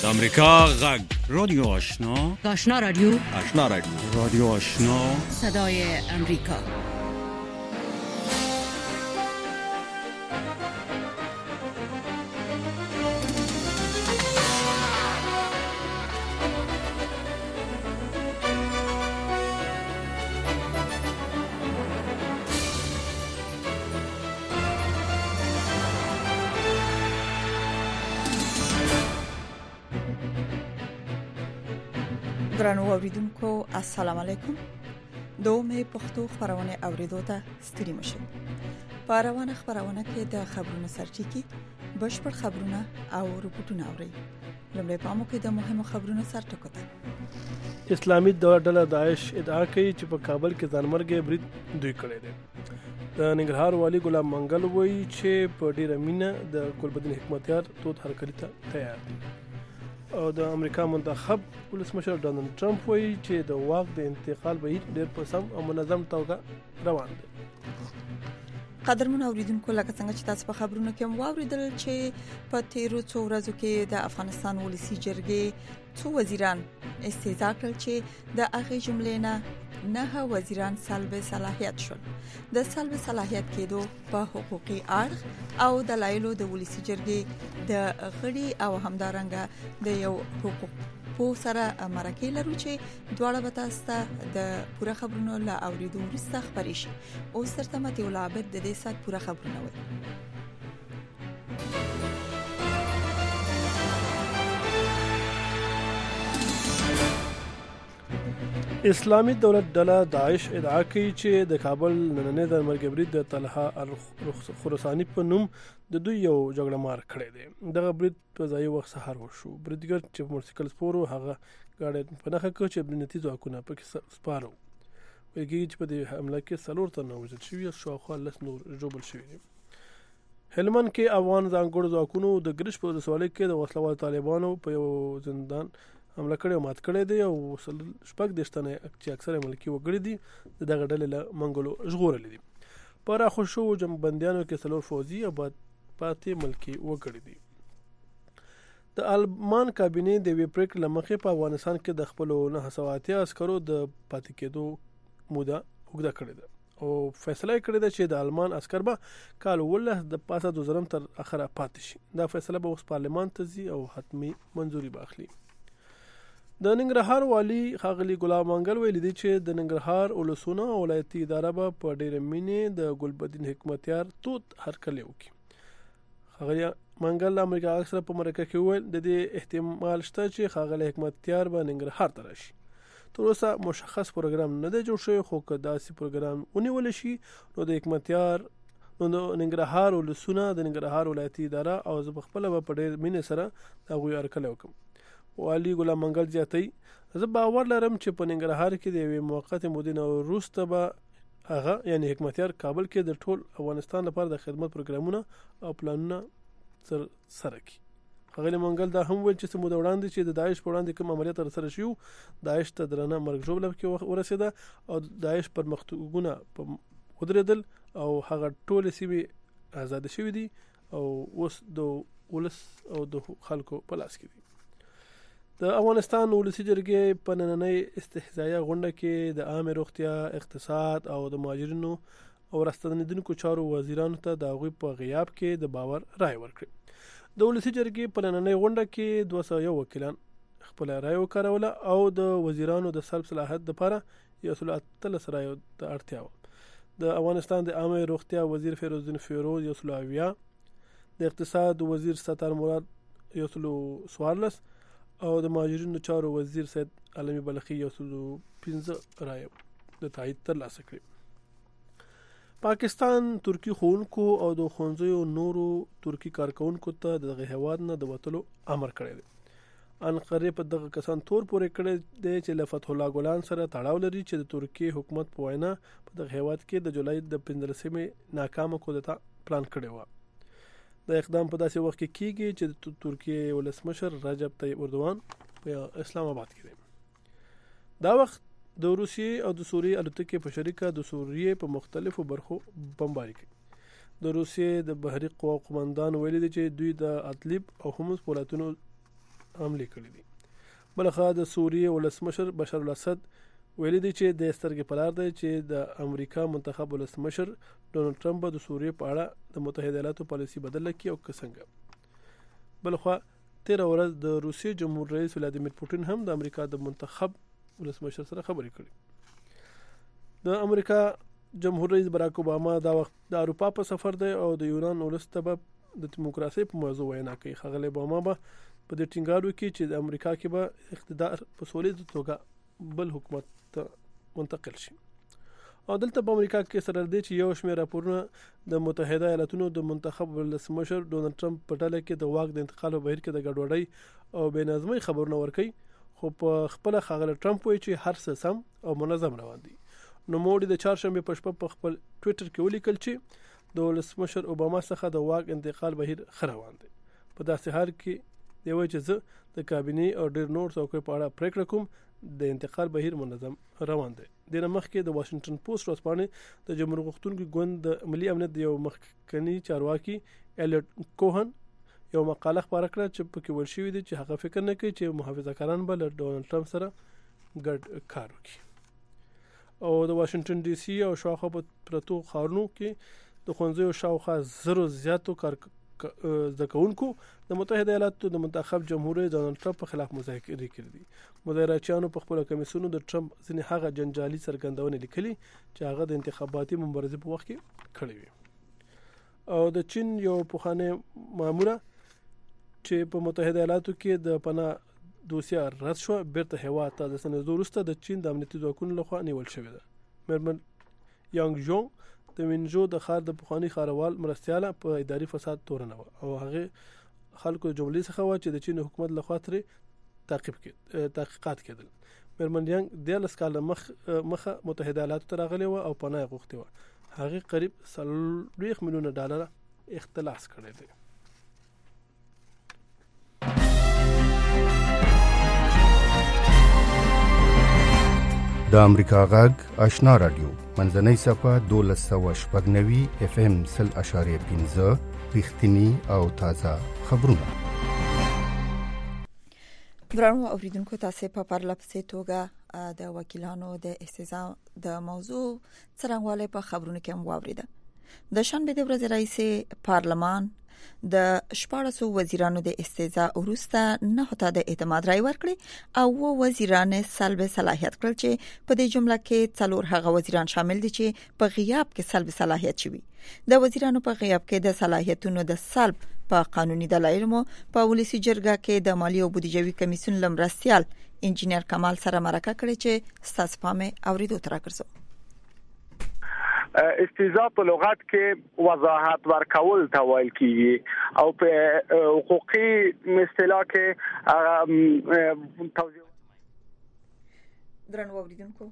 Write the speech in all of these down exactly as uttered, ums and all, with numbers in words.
امریکا غږ رادیو آشنا آشنا رادیو آشنا رادیو رادیو آشنا صدای امریکا. ګرانو اوریدونکو السلام علیکم. دومه پښتو خبرونه اوریدو ته ستړي مشه. په روانه خبرونه کې د خبرونو سرچینې بشپړ خبرونه او رپورټونه اوري. لومړی په موږ کې د مهمو خبرونو سرټکوته. اسلامي دولت ډله داعش ادعا کوي چې په کابل کې ځانمرګي برید دوی کړی دی. د ننګرهار والي ګلاب منګل وایي چې په ډیره مینه د ګلبدین حکمتیار تود هرکلی ته تیار دي. او د امریکا منتخب ولسمشر ډونالد ټرمپ وایي چې د واک د انتقال بهیر ډېر په سم او منظم توګه روان دی. قدرمن اوریدونکو لکه څنګه چې تاسو په خبرونو کې واوریدل چې په تیرو څو ورځو کې د افغانستان ولسی جرګې څو وزیران استیضاح کړل چې د هغه جملې نه نه وزیران سلب صلاحیت شول. د سلب صلاحیت کېدو په حقوقي اړخ او دلایلو د ولسی جرګې د غړي او همدارنګه د یو حقوق په سره مرکه لرو چې دواړه به تاسو ته د پوره خبرونو لا اوریدو وروسته خبرې شي. او سرته متي ولابد د دې سات پوره خبرونه وي. اسلامي دولت ډله داعش ادعا کوي چې د کابل نننۍ ځانمرګي برید د طلحه الخراساني په نوم د دوی یو جګړه مار کړی دی. دغه برید په ځای وخت سهار وشو. بریدګر چې موټرسایکل سپورو هغه گاډي په نخښه کې چې امنیتي ځواکونه پکې سپارو. وایي چې په دې حمله کې څلور تنه وژل شوي او شاوخوا لس نور ژوبل شوي دي. هلمند کې افغان ځانګړو ځواکونو د ګرش په ولسوالۍ کې د وسلوال طالبانو په یو زندان حمله کړې او مات کړې دی او شپږ دېرش تنه چې اکثره ملکي وګړي دي دغه ډلې له منګولو ژغورلي دي. په راخوشو جنبندیانو کې څلور فوجي او پاتې ملکي وګړي دي. د آلمان کابینې د وی پریکړې له مخې په افغانستان کې د خپلو نهه سوه اتیا عسکرو د پاتې کېدو موده اوږده کړې ده او فیصله یې کړې ده چې د آلمان عسکر به کال اوولس د پاسه دوه زرم تر اخره پاتې شي. دا فیصله به اوس پارلمان ته ځي او حتمي منظوري به اخلي. د ننګرهار والي ښاغلي ګلاب منګل ویلي دی چې د ننګرهار ولسونه او ولایتي اداره به په ډېرې مینې د ګلبدین حکمتیار تود هرکلی وکړي. ښاغلي منګل د امریکا غږ سره په مرکه کې وویل د دې احتمال شته چې ښاغلی حکمتیار به ننګرهار ته راشي. تر اوسه مشخص پروګرام نه دی جوړ شوی خو که داسې پروګرام ونیول شي نو د حکمتیار نو د ننګرهار ولسونه د ننګرهار ولایتي اداره او زه پخپله به په ډېر مینې سره د هغوی هرکلی وکړم. والي ګلاب منګل زیاتوي زه باور لرم چې په ننګرهار کې د یوې موقتې مودې نه وروسته به هغه یعنی حکمتیار کابل کې د ټول افغانستان لپاره د خدمت پروګرامونه او پلانونه سره کړي. ښاغلي منګل دا هم ویل چې څه موده وړاندې چې د داعش په وړاندې کوم عملیات ترسره شوي داعش ته درنه مرګ ژوبله کې ورسېده او داعش پرمختګونه ودرېدل او هغه ټولې سیمې آزاده شوي دي او اوس د ولس او د خلکو په لاس کې دي. د افغانستان ولسی جرګې په نننۍ استحضایه غونډه کې د عامه روغتیا، اقتصاد او د مهاجرینو او راستنیدونکو چارو وزیرانو ته د هغوی په غیاب کې د باور رایه ورکړه. د ولسی جرګې په نننۍ غونډه کې دوه سوه یو وکیلان خپله رایه وکاروله او د وزیرانو د سلب صلاحیت لپاره یو سل اتلس رایو ته اړتیا وه. د افغانستان د عامه روغتیا وزیر فیروز الدین فیروز یو سل اویا، د اقتصاد وزیر ستار مراد یو سل څوارلس او د مهاجرینو چارو وزیر سید علمي بلخي یو سل پنځه رایې د تایید ترلاسه کړې. پاکستان ترکی ښوونکو او د ښوونځیو نورو ترکی کارکوونکو ته د دغه هیواد نه د وتلو امر کړی دی. انقرې په دغه کسان تور پورې کړی دی چې له فتح الله ګلان سره تړاو لري چې د ترکیې حکومت په وینا په دغه هیواد کې د جولای د پنځلسمې ناکامه کودتا پلان کړی و. دا اقدام په داسې وخت کې کیږي چې د ترکیې ولسمشر رجب طیب اردوغان په اسلام آباد کې دی. دا وخت د روسیې او د سوریې الوتکې په شریکه د سوریې په مختلفو برخو بمباري کوي. د روسیې د بحري قواو قومندان ویلي دی چې دوی د ادلیب او حمص ولایتونو حمله کړې دي. بلخوا د سوریې ولسمشر بشار الاسد ویلي دی چې د سترګې په لار دی چې د امریکا منتخب ولسمشر ډونالد ټرمپ د سوریې په اړه د متحده ایالاتو پالیسي بدله کړي او که څنګه. بلخوا تیره ورځ د روسیې جمهور رئیس ولادیمیر پوټین هم د امریکا د منتخب ولسمشر سره خبرې کړې. د امریکا جمهور رئیس براک اوباما دا وخت د اروپا په سفر دی او د یونان ولس ته به د دیموکراسي په موضوع وینا کوي. ښاغلی اوباما به په دې ټینګار وکړي چې د امریکا کې به اقتدار په سولیزه توګه بل حکومت ته منتقل شي. او دلته په امریکا کې سره دی چې یو شمېر راپورونه د متحده ایالاتونو د منتخب ولسمشر ډونالد ټرمپ په ډله کې د واک د انتقال په بهیر کې د ګډوډۍ او بې نظمۍ خبرونه ورکوي، خو په خپل ښاغلی ټرمپ وایي چې هر څه سم او منظم روان دي. نو موړي د چهارشنبه په شپه په خپل ټویټر کې ولیکل چې د ولسمشر اوباما څخه د واک انتقال بهیر ښه روان دی. په داسې حال کې دی وایي چې زه د کابینې او ډېر نور څوکۍ په اړه پریکړه کوم د انتقال بهیر منظم روان دی. دنه مخکې د واشنگټن پوسټ ورځپاڼې د جمهور غوښتونکو ګوند د ملي امنیت یو مخکنی چارواکي الیوت کوهن یو مقاله خپاره کړه چې پکې ویل شوی دی چې هغه فکر نه کوي چې محافظه‌کاران به له ډونالد ټرمپ سره ګډ کار وکړي. او د واشنگټن ډي سي او شاوخوا په پرتو ښارونو کې د ښوونځیو شاوخوا زرو زیاتو کار زده کوونکو د متحده ایالاتو د منتخب جمهور رئیس ډونالد ټرمپ په خلاف مذاکرې کړې دي. مظاهرچیانو په خپل کمیسونو د ټرمپ ځینې هغه جنجالي څرګندونې لیکلي چې هغه د انتخاباتي مبارزې په وخت کې کړې وي. او د چین یو پخوانی ماموره چې په متحده ایالاتو کې د پناه دوسیه رد شو بیرته هیواد ته د سنځدو وروسته د چین د امنیتي ځواکونو لخوا نیول شوې ده. مېرمن یانګ جونګ د وینجو د ښار د پخواني ښاروال مرستیاله په اداري فساد تورنه وه او هغه خلکو جملې څخه وه چې د چین حکومت لخوا ترې تعقیب کې تحقیقات کېدل. مېرمن یانګ دیارلس کاله مخ مخه متحده ایالاتو ته راغلې وه او پناه یې غوښتې وه. هغې قریب څلوېښت میلیونه ډالره اختلاس کړی دی. د امریکا غږ آشنا رادیو منځنۍ صفه دولس سوه شپږ نوي اف ام سل اشاریه پنځه رښتینی او تازه خبرونه. درنو اوریدونکو تاسو په پرلپسې توګه د وکیلانو د استیزا د موضوع څرنګواله په خبرونو کې هم واوریده. د شنبه د ورځې رئیس پارلمان د شپاړسو وزیرانو د استیزا وروسته نه ته د اعتماد رای ورکړي او و وزیران سلب صلاحیت کړل چې په دې جمله کې څلور هغه وزیران شامل دي چې په غیاب کې سلب صلاحیت شوي. د وزیرانو په غیاب کې د صلاحیتونو د سلب په قانوني دلایل مو په ولسی جرګه کې د مالی او بودیجوي کمیسیون لمرستيال انجینر کمال سره مرکه کړې چې ستاسو پامه اوریدو تر راکړسو. استیزا په لغت کې وضاحت ورکول ته ویل کیږي او په حقوقي اصطلاح کې توضیح. درنو اوریدونکو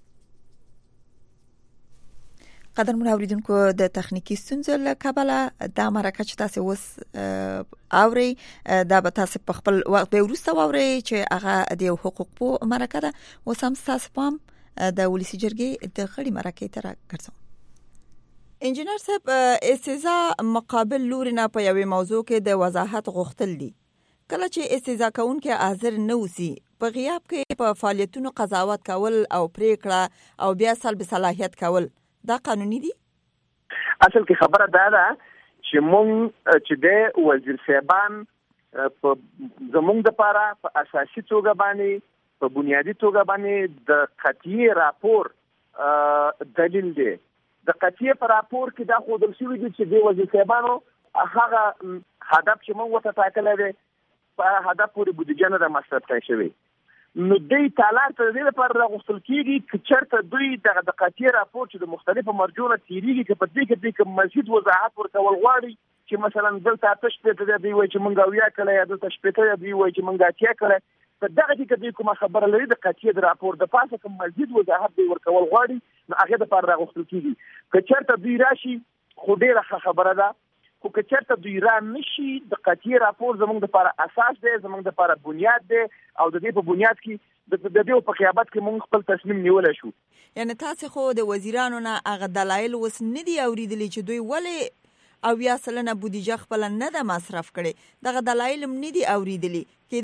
قدرمن اوریدونکو د تخنیکی ستونزو له کبله د مرکه چې تاسو وس اوري دا به تاسو په خپل وخت به ورسته اوري چې هغه د حقوق په مرکه ده وسم تاسو پام د ولسی جرګې د غړي مرکه تر ګرځو. انجینر صاحب استیزا مقابل لوري نه په یوې موضوع کې د وضاحت غوښتل دي. کله چې استیزا کوونکې حاضر نه وسی په غیاب کې په فعالیتونو قضاوت کول او پریکړه او بیا سلب صلاحیت کول دا قانوني دي؟ اصل کې خبره دا ده چې مونږ چې د وزیر صاحبان په زمونږ د لپاره په اساسي توګه باندې په بنیادی توګه باندې د قطعي راپور دلیل دی. د قطعي په راپور کې دا خو د شوی دي چې د وزیر صاحبانو هغه هدف چې مونږ وته ټاکل دي په هدف پورې بودیجه نه د مصرف کړی شوی. نو دوی تعالی ته د لپاره راغوستل کیږي چې چرته دوی د قطعي راپور چې د مختلفو مرجعونو تیریږي چې په دې کې د مزید وضاحت ورکول غواړي چې مثلا دلته تاسو په دې وایي چې مونږ ویا کړی یا دلته شپته دی وایي چې مونږ اتیا کړی په دغه کې د کومه خبره لري د قطعي راپور د پاسه کوم مزید وضاحت دی ورکول غواړي نو هغه د لپاره راغوستل کیږي. که چرته دوی راشي خو ډیره خبره ده خو که چرته دوی را نشي د قطعي راپور زموږ د لپاره اساس دی زموږ د لپاره بنیاد دی او د دې په بنیاد کې د دې په قیامت کې موږ خپل تصمیم نیولای شو. یعنی تاسو خو د وزیرانو نه هغه دلایل وس نه دی اوریدلی چې دوی ولې او یا سلنه بودیجه خپل نه د مصرف کړي دغه دلایل هم نه دی اوریدلی.